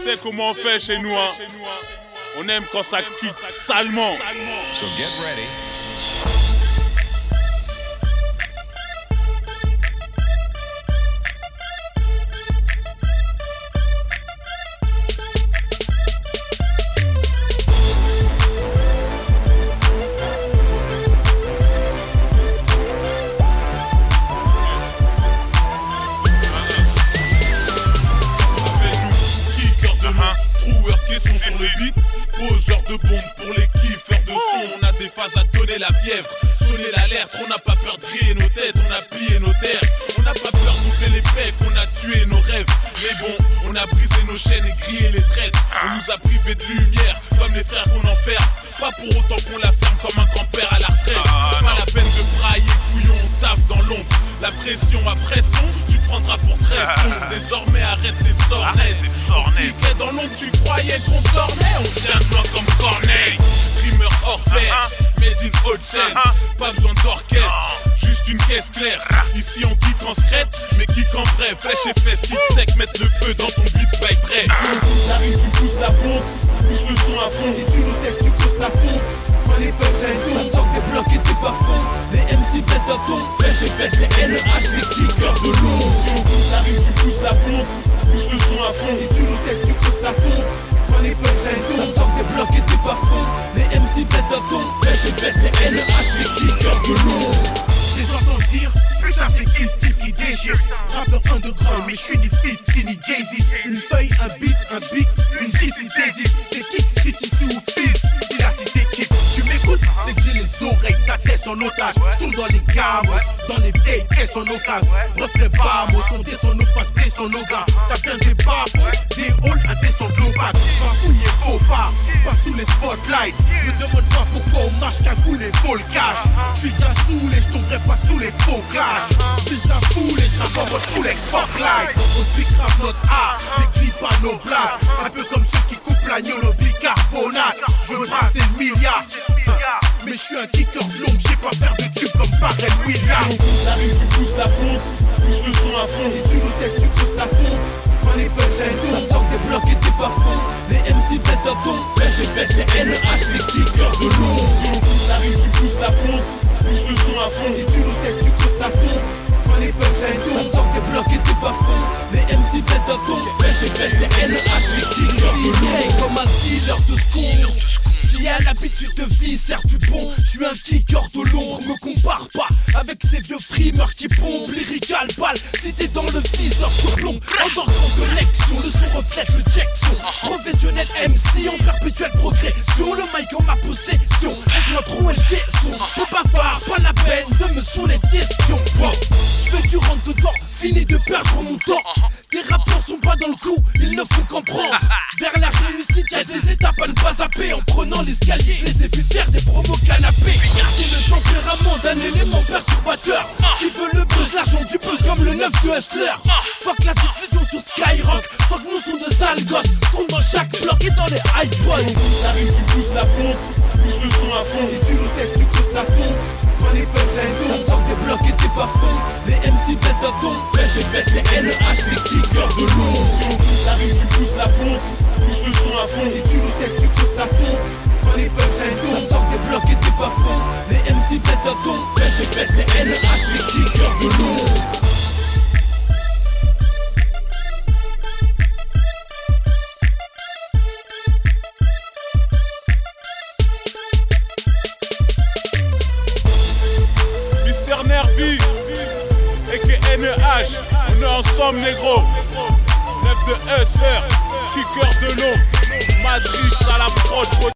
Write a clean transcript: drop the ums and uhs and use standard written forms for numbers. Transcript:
sais comment on fait chez nous, hein. On aime quand ça kick salement. So get ready. Sont sur le beat, poseur de bombes pour les kiffeurs de son. On a des phases à donner la fièvre, sonner l'alerte. On n'a pas peur de griller nos têtes, on a pillé nos terres. On n'a pas peur d'ouvrir les pecs, on a tué nos rêves. Mais bon, on a brisé nos chaînes et grillé les traites. On nous a privés de lumière, comme les frères qu'on enferme. Pas pour autant qu'on la ferme comme un grand-père à la retraite. Pas la peine de brailler, couillon, on taffe dans l'ombre. La pression après son, tu prendras pour très son. Désormais arrête les sornettes. Cliquais dans l'ombre, tu croyais qu'on dormait. On vient de loin comme Corneille. Rimeur hors pair, made in Haute-Seine. Pas besoin d'orchestre, juste une caisse claire. Ici on kick en secrète, mais kick en vrai. Flèche et fesses, kick sec, mettre le feu dans ton beat by press. Si on pousse la rime, tu pousses la pompe. Pousse le son à fond. Si tu nous testes, tu pousses la pompe. Quand les punchlines tombent, ça sort des blocs et t'es pas fond. Les MC baissent d'un ton. Flèche et fesses, c'est LEH, c'est kicker de long. Si on pousse la rime, tu pousses la pompe. Pousse le son à fond. Si tu nous testes, tu pousses la pompe. Quand les punchlines tombent, ça sort des blocs et t'es pas fond. Les MC baissent d'un ton. Flèche et fesses, c'est LEH, c'est kicker de long. Les entends dire, putain c'est qui ce type qui déchire. Rappeur underground, mais je suis ni 50 ni Jay-Z. Une feuille, un beat, un bic, une gypsy daisy. C'est kick street ici ou fil, si la cité cheap. Tu m'écoutes, c'est que j'ai les oreilles, ta tête en otage. J'tourne dans les gamos, dans les vieilles caisses en occasion. Reflet bamos, son descend nos faces, play son nos gars. Ça vient des bas, des halls à descendre global. Pas fouiller, faux pas sous les spotlights. Ne demande pas pourquoi on marche qu'à couler, faut le cash. J'suis déjà saoulé, j'tomberai pas sous les faux clashs. J'vise la foule et j'rappe en mode full fuck life. On pique grave notre art, n'écris pas nos blasts. Un peu comme ceux qui coupent l'agneau au bicarbonate. J'veux brasser le milliard, mais j'suis un kicker de l'ombre, j'sais pas faire de tube comme Pharrell Williams. Si on pousse la rime, tu pousses la pompe. Pousse le son à fond. Si tu nous testes, tu pousses la pompe. Quand les punchlines tombent, ça sort des blocs et t'es pas fond. Les MC baissent d'un ton. Flèche et fesses, c'est LEH, c'est kicker de long. Si on pousse la rime, tu pousses la pompe. Pousse le son à fond. Si tu nous testes, tu pousses la pompe. Quand les punchlines tombent, ça sort des blocs et t'es pas fond. Les MC baissent d'un ton. Flèche et fesses, c'est LEH, c'est kicker de long. Hey, comme un dealer de seconde qui a l'habitude de viscère du bon. Je suis un kicker de l'ombre, me compare pas avec ces vieux frimeurs qui pompent. Lyrical balle, si t'es dans le viseur te plombe. Underground connexion, le son reflète le Jackson. Professionnel MC en perpétuelle progression. Le mic en ma possession, laisse-moi trop le son. Faut pas faire, pas la peine de me saouler les questions. Je veux du rentre dedans, fini de perdre mon temps. Les rappeurs sont pas dans le coup, ils ne font qu'en prendre. Vers la réussite, y'a des étapes à ne pas zapper. En prenant l'escalier, je les ai vus faire des promos canapés. C'est le tempérament d'un élément perturbateur qui veut le buzz, l'argent du buzz comme le 9 de Hustler. Fuck la diffusion sur Skyrock, fuck nous sont de sales gosses. Tourne dans chaque bloc et dans les iPods. Si on pousse la rime, tu pousses la pompe. Pousse le son à fond. Si tu nous testes, tu pousses la pompe. Quand les punchlines tombent, ça sort des blocs et t'es pas fond. Les MC baissent d'un ton. Flèche et fesses, c'est LEH, c'est kicker de long. Si on pousse la rime, tu pousses la pompe. Pousse le son à fond. Si tu nous testes, tu pousses la pompe. Quand les punchlines tombent, ça sort des blocs et t'es pas fond. Les MC baissent d'un ton. Flèche et fesses, c'est LEH, c'est kicker de long. Nervi, aka NEH, on est ensemble négro. 9 de Hustler, kicker de l'ombre, Matrix à la prod.